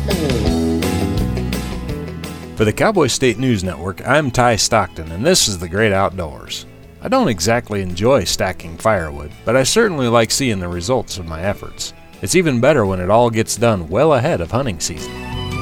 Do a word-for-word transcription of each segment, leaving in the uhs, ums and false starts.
For the Cowboy State News Network, I'm Ty Stockton, and this is The Great Outdoors. I don't exactly enjoy stacking firewood, but I certainly like seeing the results of my efforts. It's even better when it all gets done well ahead of hunting season.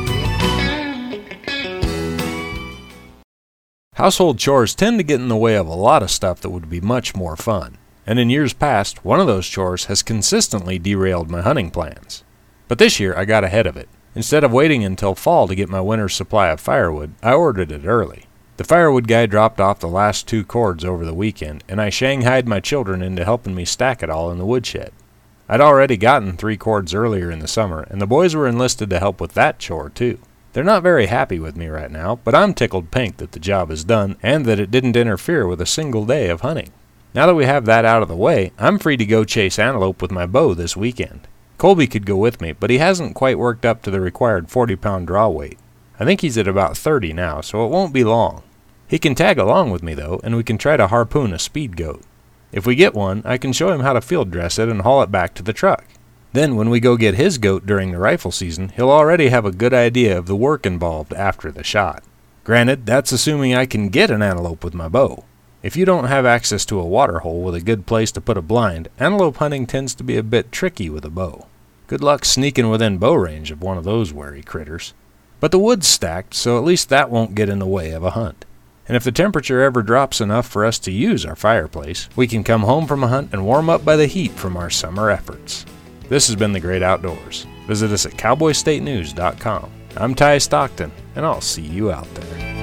Household chores tend to get in the way of a lot of stuff that would be much more fun, and in years past, one of those chores has consistently derailed my hunting plans. But this year, I got ahead of it. Instead of waiting until fall to get my winter's supply of firewood, I ordered it early. The firewood guy dropped off the last two cords over the weekend, and I shanghaied my children into helping me stack it all in the woodshed. I'd already gotten three cords earlier in the summer, and the boys were enlisted to help with that chore too. They're not very happy with me right now, but I'm tickled pink that the job is done and that it didn't interfere with a single day of hunting. Now that we have that out of the way, I'm free to go chase antelope with my bow this weekend. Colby could go with me, but he hasn't quite worked up to the required forty pound draw weight. I think he's at about thirty now, so it won't be long. He can tag along with me though, and we can try to harpoon a speed goat. If we get one, I can show him how to field dress it and haul it back to the truck. Then when we go get his goat during the rifle season, he'll already have a good idea of the work involved after the shot. Granted, that's assuming I can get an antelope with my bow. If you don't have access to a water hole with a good place to put a blind, antelope hunting tends to be a bit tricky with a bow. Good luck sneaking within bow range of one of those wary critters. But the wood's stacked, so at least that won't get in the way of a hunt. And if the temperature ever drops enough for us to use our fireplace, we can come home from a hunt and warm up by the heat from our summer efforts. This has been The Great Outdoors. Visit us at cowboy state news dot com. I'm Ty Stockton, and I'll see you out there.